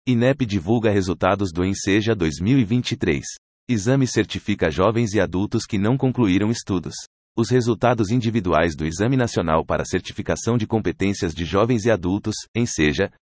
INEP divulga resultados do Enseja 2023. Exame certifica jovens e adultos que não concluíram estudos. Os resultados individuais do Exame Nacional para Certificação de Competências de Jovens e Adultos, Enseja,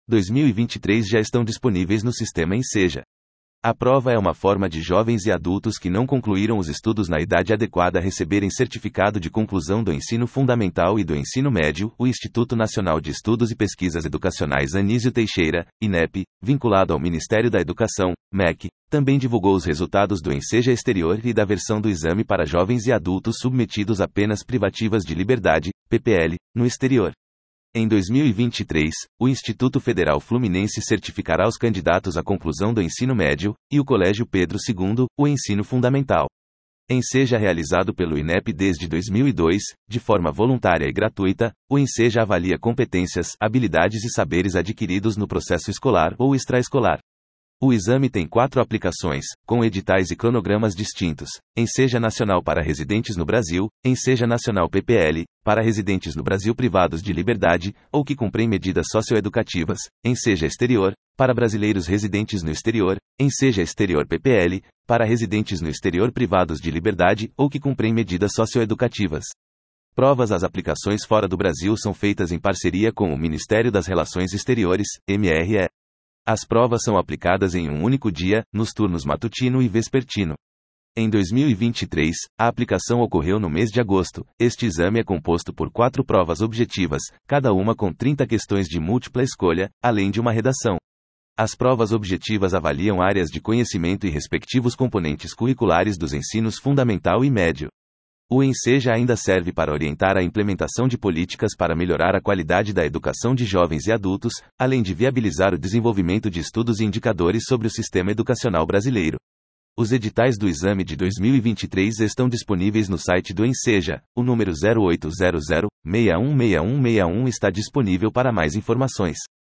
2023 já estão disponíveis no sistema Enseja. A prova é uma forma de jovens e adultos que não concluíram os estudos na idade adequada receberem certificado de conclusão do ensino fundamental e do ensino médio. O Instituto Nacional de Estudos e Pesquisas Educacionais Anísio Teixeira, INEP, vinculado ao Ministério da Educação, MEC, também divulgou os resultados do Enseja Exterior e da versão do exame para jovens e adultos submetidos a penas privativas de liberdade, PPL, no exterior. Em 2023, o Instituto Federal Fluminense certificará os candidatos à conclusão do ensino médio, e o Colégio Pedro II, o ensino fundamental. Enseja realizado pelo INEP desde 2002, de forma voluntária e gratuita, o Enseja avalia competências, habilidades e saberes adquiridos no processo escolar ou extraescolar. O exame tem 4 aplicações, com editais e cronogramas distintos: Enseja Nacional para residentes no Brasil, Enseja Nacional PPL, para residentes no Brasil privados de liberdade, ou que cumprem medidas socioeducativas, Enseja Exterior, para brasileiros residentes no exterior, Enseja Exterior PPL, para residentes no exterior privados de liberdade, ou que cumprem medidas socioeducativas. Provas. As aplicações fora do Brasil são feitas em parceria com o Ministério das Relações Exteriores, MRE. As provas são aplicadas em um único dia, nos turnos matutino e vespertino. Em 2023, a aplicação ocorreu no mês de agosto. Este exame é composto por 4 provas objetivas, cada uma com 30 questões de múltipla escolha, além de uma redação. As provas objetivas avaliam áreas de conhecimento e respectivos componentes curriculares dos ensinos fundamental e médio. O Enseja ainda serve para orientar a implementação de políticas para melhorar a qualidade da educação de jovens e adultos, além de viabilizar o desenvolvimento de estudos e indicadores sobre o sistema educacional brasileiro. Os editais do exame de 2023 estão disponíveis no site do Enseja. O número 0800-616161 está disponível para mais informações.